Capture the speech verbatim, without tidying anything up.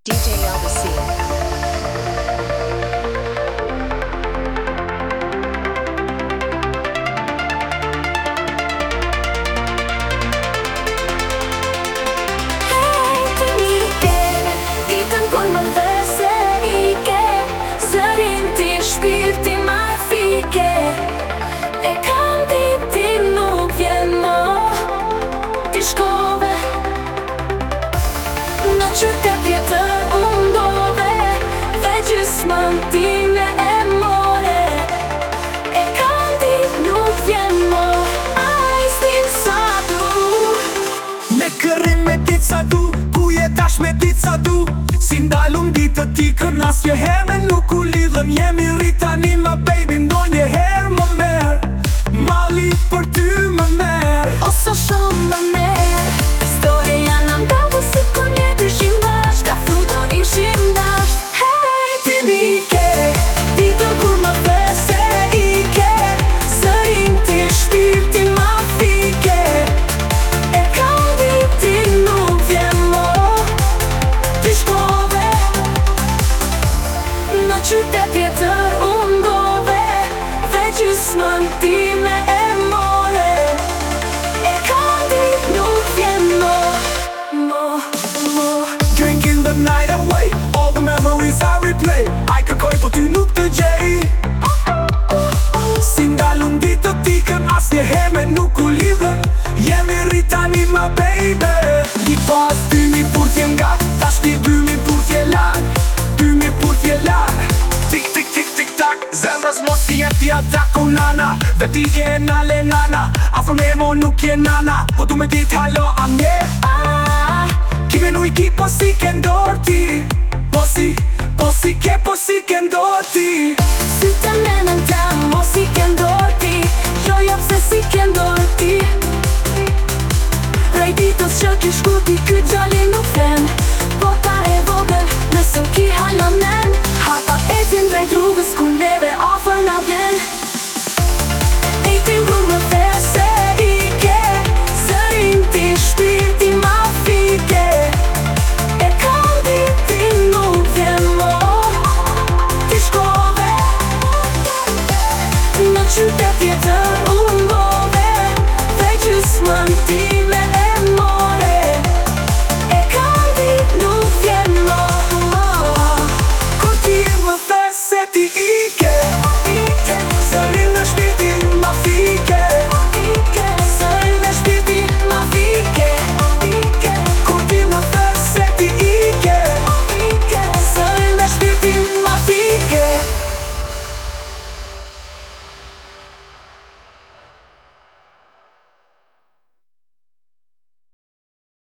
D J Elvis C. Shpirti ma fike e kam diti nuk vjen më. Ti shkove në qytet tjetër u ndove, dhe gjysmën time e more. E kam dit nuk vjen më, ai s'din sa du. Me kërrim me dit sa du, ku je tash me dit sa du. Si ndalun ditë ti kën asnjë herë me nuk u lidhëm. Jemi rrit tani ma baby, ndonjë herë më merë. Mali për ty më merë, Oso shumë më merë. Historia në mdavë si kur një dyshim bashk, ka thu do ishim dash. Hey, ti mike, ditën kur më the se ike, zërin ti shpirti ma fike. E kam diti nuk vjen më. Ti shkove në qytet tjetër u ndove, dhe gjysmën time e more. E kam dit nuk vjen më, më, më. drink in the night away, all the memories I replay. Ai kërkoj po ty nuk të gjej. Si ndalun ditë ti kën asnjë herë me nuk u lidhëm. Jemi rrit tani ma baby. Një pas dymi kur t'je nga, tash një dymi kur t'je larg. Dymi kur t'je larg. Tik tik tik tik tak, zemrës mos t'i jem t'i atak u nana. Dhe ti je nale nana, afro me mo nuk je nana. Po du me dit halo a nje. Ah, Kime nu i ki po si ke ndorë ti.